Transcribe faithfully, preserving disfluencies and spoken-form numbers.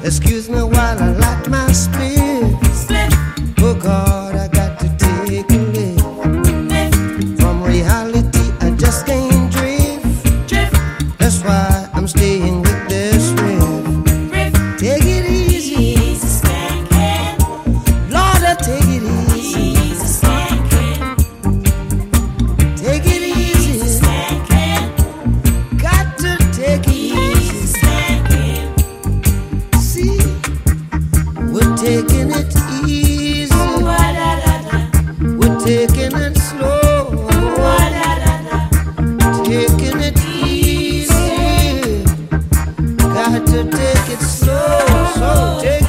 Excuse me while I light my spit. Oh God, I got to take a lift. From reality I just can't drift. That's why I'm staying with this riff. Take it easy, Lord, I take it easy. Take it easy, got to take it easy. See, we're taking it easy, we're taking it slow, taking it easy, got to take it slow, so take